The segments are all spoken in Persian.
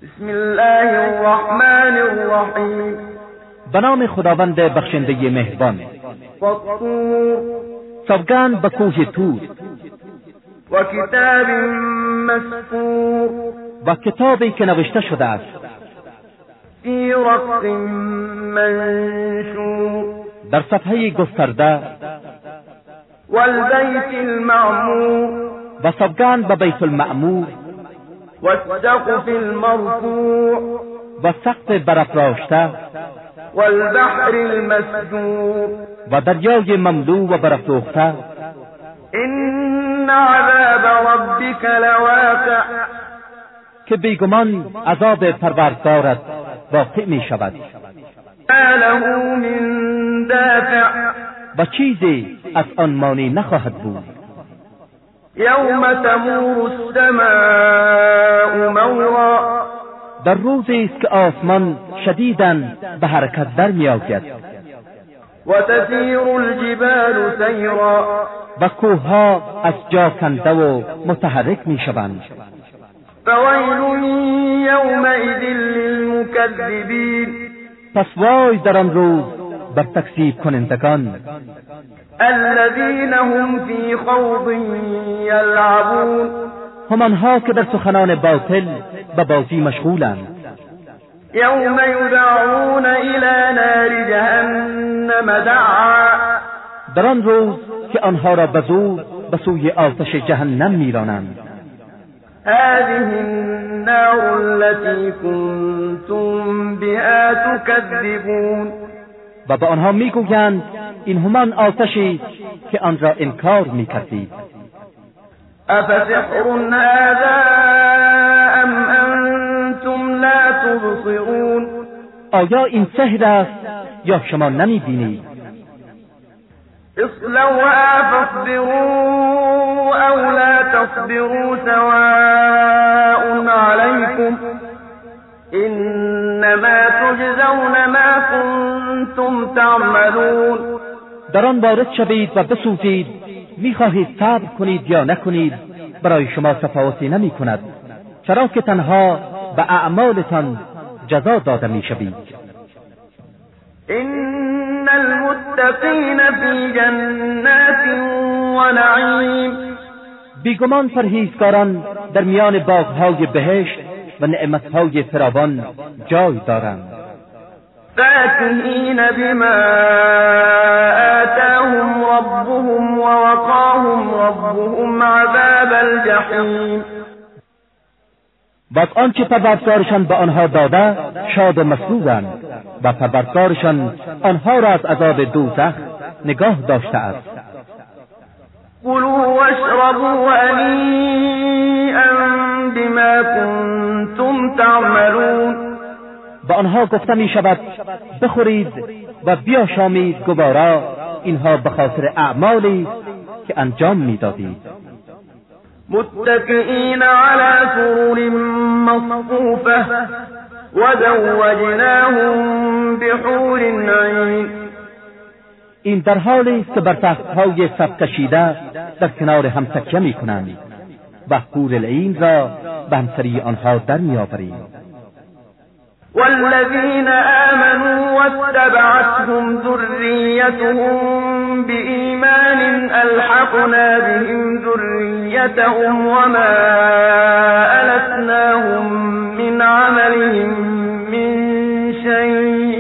بسم الله الرحمن الرحیم. به نام خداوند بخشنده مهربان. والطور. سوگند به کوه طور. و کتاب مسطور. و کتابی که نوشته شده است. فی رق منشور. در صفحه گسترده. والبیت المعمور. و سوگند به بیت المعمور. والسقف المرفوع. و سقف برافراشته. والبحر المسجور. و دریای مملو و برافروخته. ان عذاب ربک لواقع. که بیگمان عذاب پروردگارت واقع می شود. ما له من دافع. و چیزی از آن مانی نخواهد بود. یوم تمور السماء مورا. در روزی است که آسمان شدیداً به حرکت در می آید. و تسیر الجبال سیرا. و کوهها از جا کنده و متحرک می شوند. فویل یومئذ للمکذبین. پس وای در آن روز بر تکذیب کنندگان. الذین هم فی خوض یلعبون. همانها که در سخنان باطل به بازی مشغولند. یوم یدعون الی نار جهنم دعا. در آن روز که آنها را به زور به سوی آتش جهنم میرانند. هذه النار التي كنتم بها تكذبون. و به آنها میگویند این همان آتشی که آن را انکار میکردید. افسحر هذا ام انتم لا تبصرون. آیا این سحر است یا شما نمیبینید؟ اصلوها فاصبروا او لا تصبروا سواء عليكم انما تجزون ما كنتم تعملون. در آن وارد شوید و بسوزید. میخواهید صبر کنید یا نکنید برای شما تفاوتی نمی کند، چرا که تنها به اعمالتان جزا داده می شوید. ان المتقین فی جنات و نعیم. بیگمان پرهیزکاران در میان باغهای بهشت و نعمتهای فراوان جای دارند. فاکهین بما آتاهم ربهم ووقاهم ربهم عذاب الجحیم. و از آنچه پروردگارشان به آنها داده شاد و مسرورند و پروردگارشان آنها را از عذاب دوزخ نگاه داشته است. کلوا واشربوا هنیئا بما کنتم تعملون. به آنها گفته می شود بخورید و بیاشامید گوارا، اینها به خاطر اعمالی که انجام می دادید. متکئین علی سرر مصفوفه وزوجناهم بحور عین. این در حالی است که بر تختهای صف کشیده در کنار هم تکیه می کنند و حور العین را به همسری آنها در می آوریم. والذین آمنوا واتبعتهم ذریتهم بإیمان الحقنا بهم ذریتهم وما ألتناهم من عملهم من شیء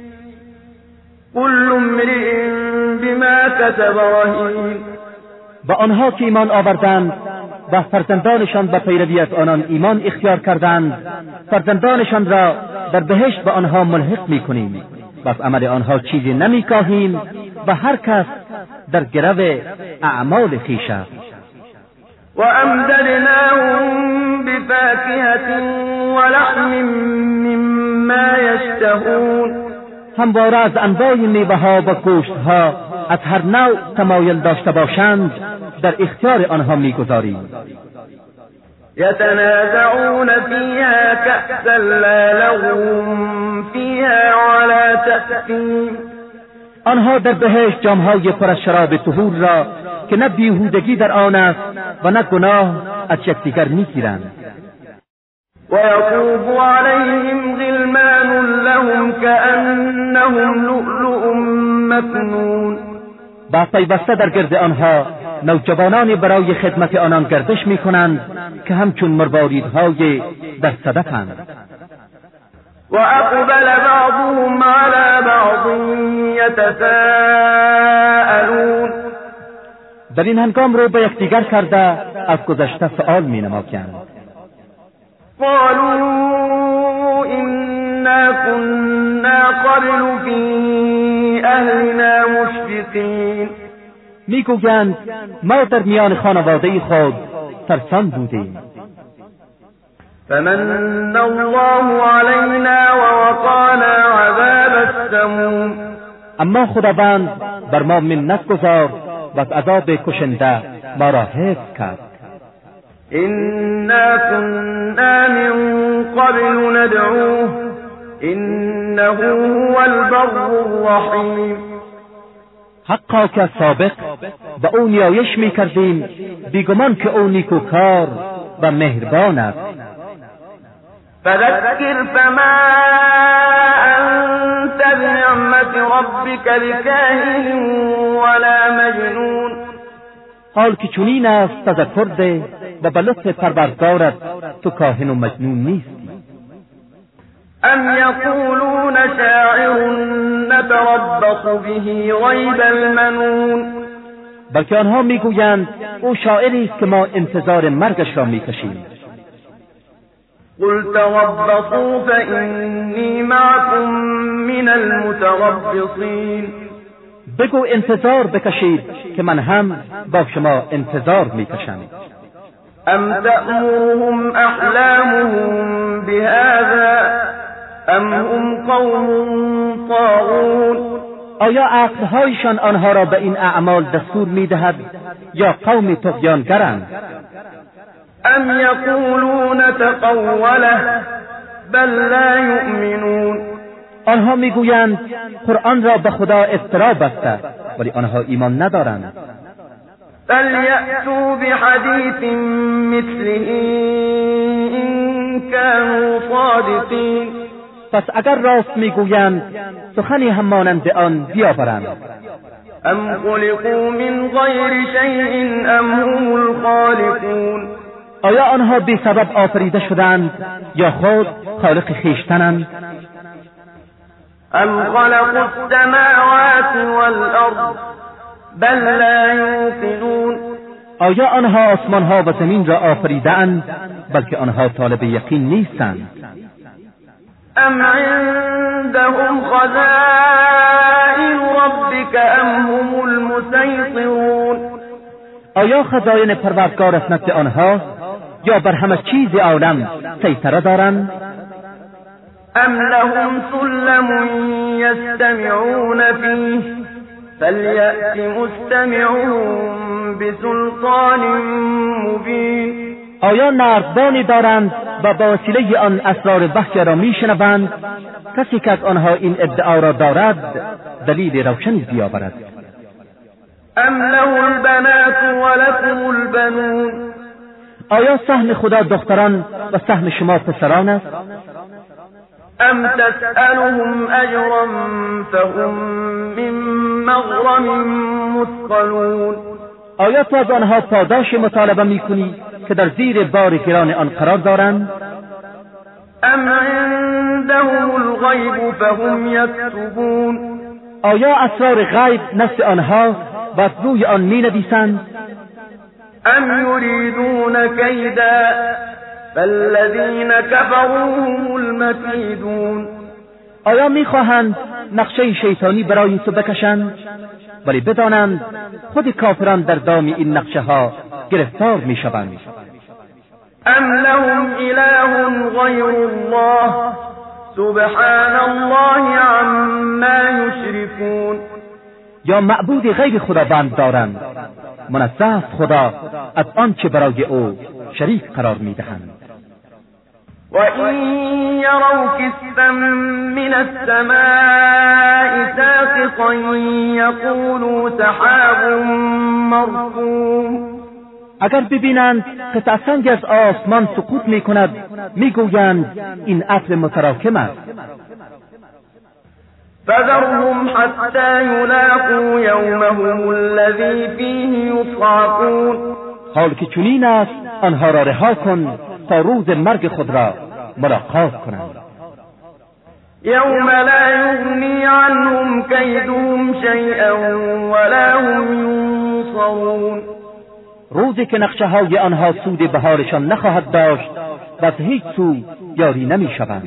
كل امرئ بما کسب رهین. و آنها که ایمان آوردند و فرزندانشان به پیروی از آنان ایمان اختیار کردند، فرزندانشان را در بهشت به آنها ملحق می‌کنیم و از عمل آنها چیزی نمی‌کاهیم و هر کس در گرو اعمال خویش است. و امددناهم بفاکهة ولحم مما یشتهون. همواره از انواع میوه‌ها و گوشت‌ها از هر نوع تمایل داشته باشند در اختیار آنها می‌گذاریم. یتنازعون فیها کأسا لا لغو فیها ولا تأثیم. آنها در بهشت جام‌های پر از شراب طهور را که نه بیهودگی در آن است و نه گناه از یکدیگر می‌گیرند. ويطوف عليهم غلمان لهم كأنهم لؤلؤ مكنون. و پیوسته در گرد آنها نوجوانانی برای خدمت آنان گردش می‌کنند که همچون مرواریدهای در صدفند. وأقبل بعضهم على بعض يتساءلون. در این هنگام رو به یکدیگر کرده از گذشته سؤال می‌نمایند. قالوا إنا كنا قبل في أهلنا مشفقين. میگویند ما در میان خانواده خود ترسان بودیم. فمن الله علينا ووقانا عذاب السموم. اما خداوند بر ما منت گذارد و از عذاب کشنده ما را حفظ کرد. إنا كنا من قبل ندعوه إنه هو البر الرحیم. حقا که سابق به او نیایش می‌کردیم، بیگمان که او نیکوکار و مهربان است. فذكر فما أنت بنعمة ربك بكاهن ولا مجنون. حال که چنین است تذکر ده و به لطف پروردگارت تو کاهن و مجنون نیستی. ام یقولون شاعر نتربص به ریب المنون. بلکه آنها میگویند او شاعری است که ما انتظار مرگش را میکشیم. قل تربصوا فإني معكم من المتربصین. بگو انتظار بکشید که من هم با شما انتظار میکشم. ام تأمرهم احلامهم بهذا ام هم قوم طاغون. آیا عقلهایشان آنها را به این اعمال دستور میدهد یا قوم طغیانگرند؟ ام یقولون تقوله بل لا یؤمنون. آنها میگویند قرآن را به خدا افترا بسته، ولی آنها ایمان ندارند. فلیأتوا بحدیث مثله ان كانوا صادقین. پس اگر راست میگویند سخنی هم مانند آن بیاورند. ام خلقوا من غیر شیء ام هم الخالقون. آیا آنها بی سبب آفریده شدند یا خود خالق خویشتنند؟ ام خلقوا السماوات والارض بل لا یوقنون. آیا آنها آسمانها و زمین را آفریده‌اند بلکه آنها طالب یقین نیستند؟ ام عندهم خزائن ربك ام هم المسيطرون. آیا خزائن پروردگارت نزد آنها یا بر همه چیز عالم سیطره دارند؟ ام لهم سلم یستمعون فیه فلیأت مستمعون بسلطان مبین. آیا نردبانی دارند و با وسیله آن اسرار وحی را میشنوند؟ کسی که از آنها این ادعا را دارد دلیل روشنی بیاورد. ام له البنات ولكم البنون. آیا سهم خدا دختران و سهم شما پسران است؟ ام تسألهم اجرا فهم من مغرم مثقلون. آیا تو از آنها پاداش مطالبه میکنی که در زیر بار گران آن قرار دارند؟ ام عندهم الغیب فهم یکتبون. آیا اسرار غیب نزد آنها و از روی آن مینویسند؟ ام یریدون کیدا فالذین کفروا هم المکیدون. آیا میخواهند نقشه شیطانی برای تو بکشند؟ ولی بدانند خود کافران در دام این نقشه ها گرفتار میشوند. ام لهم اله غیر الله سبحان الله عما یشركون. یا معبود غیر خداوند دارند، منزه است خدا از آنچه برای او شریک قرار میدهند. وَإِن يَرَوْا كِسْفًا مِّنَ السَّمَاءِ سَاقِطًا يَقُولُوا سَحَابٌ مَّرْكُومٌ. اگر ببینند قطع سنگ از آسمان سقوط میکند میگویند این عطر متراکم است. فذرهم حتى يلاقوا يومهم الذي فيه يصعقون. حال که چنین است آنها را رها کن تا روز مرگ خود را ملاقات کنند. يوم لا يغني عنهم كيدهم شيئا ولا هم ينصرون. روزی که نقشه های آنها سود به حالشان نخواهد داشت و از هیچ سو یاری نمی شوند.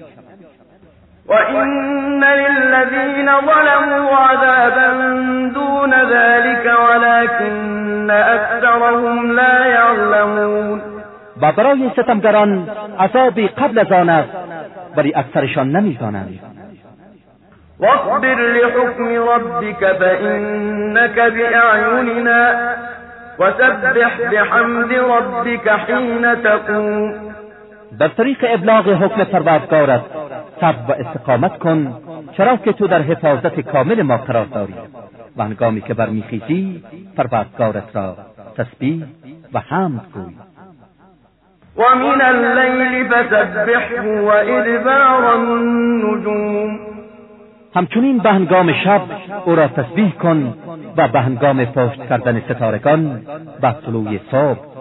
وَإِنَّ لِلَّذِينَ ظَلَمُوا عَذَابًا دُونَ ذَلِكَ وَلَكِنَّ أَكْثَرَهُمْ لَا يَعْلَمُونَ. و برای ستمگران عذابی قبل از آن است ولی اکثرشان نمی‌دانند. وَاصْبِرْ لِحُكْمِ رَبِّكَ فَإِنَّكَ بِأَعْيُنِنَا وَسَبِّحْ بِحَمْدِ رَبِّكَ حِينَ تَقُومُ. در طریق ابلاغ حکم پروردگارت صبر و استقامت کن، چرا که تو در حفاظت کامل ما قرار داری و هنگامی که برمیخیزی پروردگارت را تسبیح و حمد گوی. وَمِنَ اللَّيْلِ فَسَبِّحْهُ وَإِدْبَارَ النُّجُومِ. همچنین به هنگام شب او را تسبیح کن و به هنگام پشت کردن ستارگان و طلوع صبح.